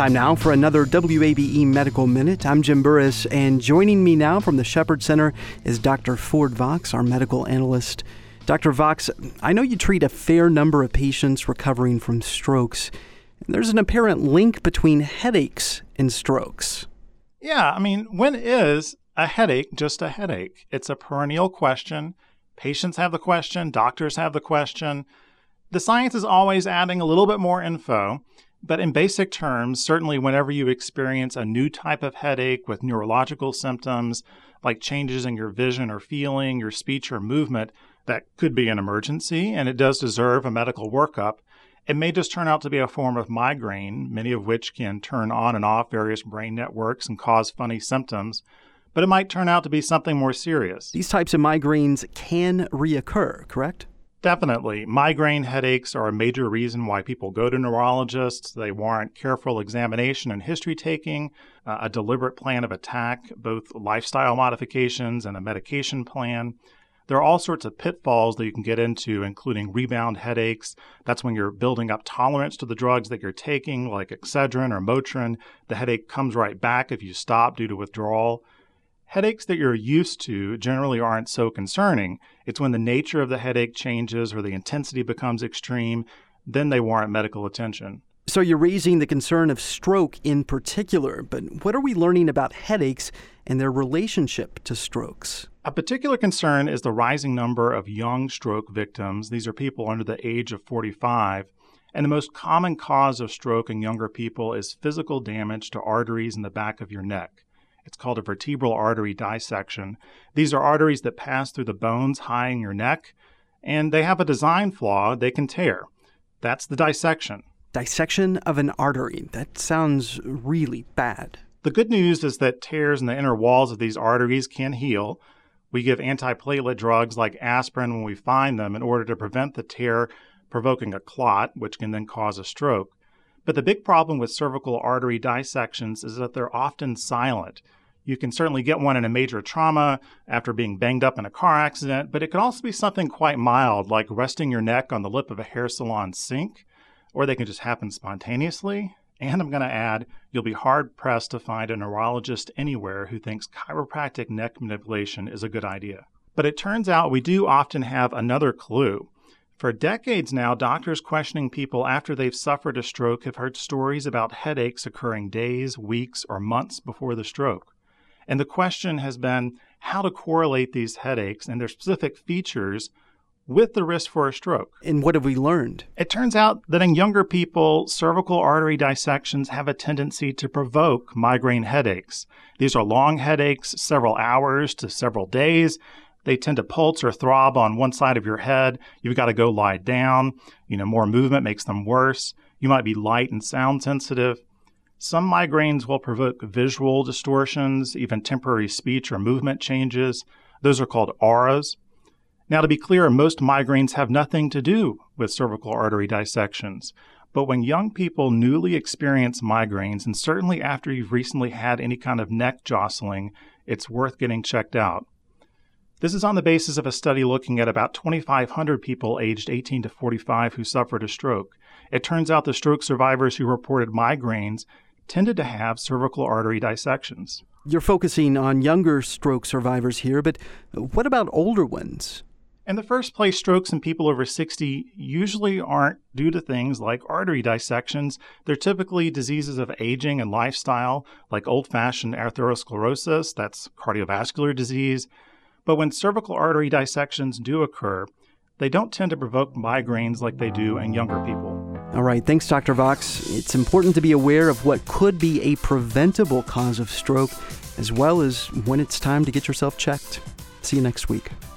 Time now for another WABE Medical Minute. I'm Jim Burris, and joining me now from the Shepherd Center is Dr. Ford Vox, our medical analyst. Dr. Vox, I know you treat a fair number of patients recovering from strokes. There's an apparent link between headaches and strokes. Yeah, when is a headache just a headache? It's a perennial question. Patients have the question. Doctors have the question. The science is always adding a little bit more info. But in basic terms, certainly whenever you experience a new type of headache with neurological symptoms, like changes in your vision or feeling, your speech or movement, that could be an emergency, and it does deserve a medical workup. It may just turn out to be a form of migraine, many of which can turn on and off various brain networks and cause funny symptoms. But it might turn out to be something more serious. These types of migraines can reoccur, correct? Definitely. Migraine headaches are a major reason why people go to neurologists. They warrant careful examination and history taking, a deliberate plan of attack, both lifestyle modifications and a medication plan. There are all sorts of pitfalls that you can get into, including rebound headaches. That's when you're building up tolerance to the drugs that you're taking, like Excedrin or Motrin. The headache comes right back if you stop due to withdrawal. Headaches that you're used to generally aren't so concerning. It's when the nature of the headache changes or the intensity becomes extreme, then they warrant medical attention. So you're raising the concern of stroke in particular, but what are we learning about headaches and their relationship to strokes? A particular concern is the rising number of young stroke victims. These are people under the age of 45. And the most common cause of stroke in younger people is physical damage to arteries in the back of your neck. It's called a vertebral artery dissection. These are arteries that pass through the bones high in your neck, and they have a design flaw. They can tear. That's the dissection. Dissection of an artery. That sounds really bad. The good news is that tears in the inner walls of these arteries can heal. We give antiplatelet drugs like aspirin when we find them in order to prevent the tear provoking a clot, which can then cause a stroke. But the big problem with cervical artery dissections is that they're often silent. You can certainly get one in a major trauma after being banged up in a car accident, but it could also be something quite mild, like resting your neck on the lip of a hair salon sink, or they can just happen spontaneously. And I'm going to add, you'll be hard-pressed to find a neurologist anywhere who thinks chiropractic neck manipulation is a good idea. But it turns out we do often have another clue. For decades now, doctors questioning people after they've suffered a stroke have heard stories about headaches occurring days, weeks, or months before the stroke. And the question has been how to correlate these headaches and their specific features with the risk for a stroke. And what have we learned? It turns out that in younger people, cervical artery dissections have a tendency to provoke migraine headaches. These are long headaches, several hours to several days. They tend to pulse or throb on one side of your head. You've got to go lie down. More movement makes them worse. You might be light and sound sensitive. Some migraines will provoke visual distortions, even temporary speech or movement changes. Those are called auras. Now, to be clear, most migraines have nothing to do with cervical artery dissections. But when young people newly experience migraines, and certainly after you've recently had any kind of neck jostling, it's worth getting checked out. This is on the basis of a study looking at about 2,500 people aged 18 to 45 who suffered a stroke. It turns out the stroke survivors who reported migraines tended to have cervical artery dissections. You're focusing on younger stroke survivors here, but what about older ones? In the first place, strokes in people over 60 usually aren't due to things like artery dissections. They're typically diseases of aging and lifestyle, like old-fashioned atherosclerosis, that's cardiovascular disease. But when cervical artery dissections do occur, they don't tend to provoke migraines like they do in younger people. All right, thanks, Dr. Vox. It's important to be aware of what could be a preventable cause of stroke, as well as when it's time to get yourself checked. See you next week.